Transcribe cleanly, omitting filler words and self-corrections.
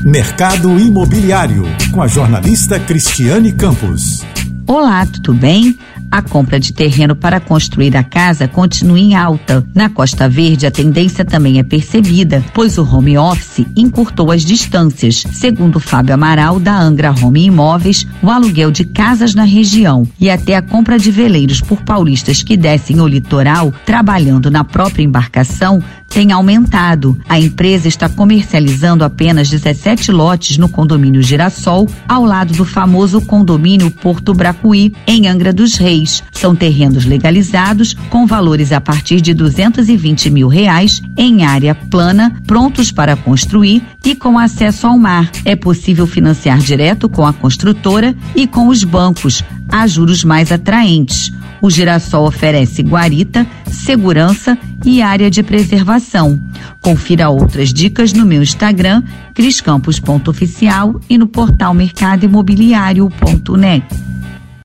Mercado Imobiliário, com a jornalista Cristiane Campos. Olá, tudo bem? A compra de terreno para construir a casa continua em alta. Na Costa Verde, a tendência também é percebida, pois o home office encurtou as distâncias. Segundo Fábio Amaral, da Angra Home Imóveis, o aluguel de casas na região e até a compra de veleiros por paulistas que descem o litoral, trabalhando na própria embarcação, tem aumentado. A empresa está comercializando apenas 17 lotes no condomínio Girassol, ao lado do famoso condomínio Porto Bracuí, em Angra dos Reis. São terrenos legalizados, com valores a partir de R$220 mil, em área plana, prontos para construir e com acesso ao mar. É possível financiar direto com a construtora e com os bancos, a juros mais atraentes. O Girassol oferece guarita, segurança e área de preservação. Confira outras dicas no meu Instagram, criscampos.oficial, e no portal mercadoimobiliario.net.